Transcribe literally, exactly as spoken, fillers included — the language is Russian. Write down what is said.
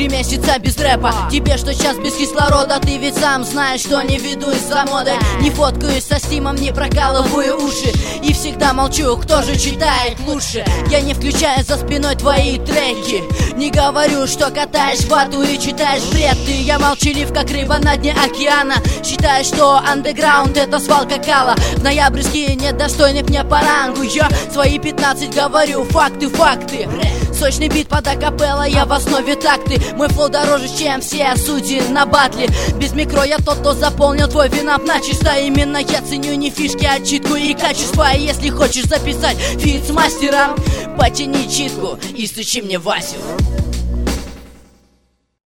Три месяца без рэпа, тебе что сейчас без кислорода? Ты ведь сам знаешь, что не веду из-за моды. Не фоткаюсь со стимом, не прокалываю уши. И всегда молчу, кто же читает лучше. Я не включаю за спиной твои треки. Не говорю, что катаешь вату и читаешь бред. Ты, я молчалив, как рыба на дне океана. Считаю, что андеграунд это свалка кала. В ноябрьские недостойных мне по рангу. Я свои пятнадцать говорю, факты, факты. Сочный бит под акапелла, я в основе такты. Мой флоу дороже, чем все судьи на батле. Без микро я тот, кто заполнил твой винап начисто. Именно я ценю не фишки, а читку и качество. И если хочешь записать фит с мастером, потяни читку и стучи мне Васю.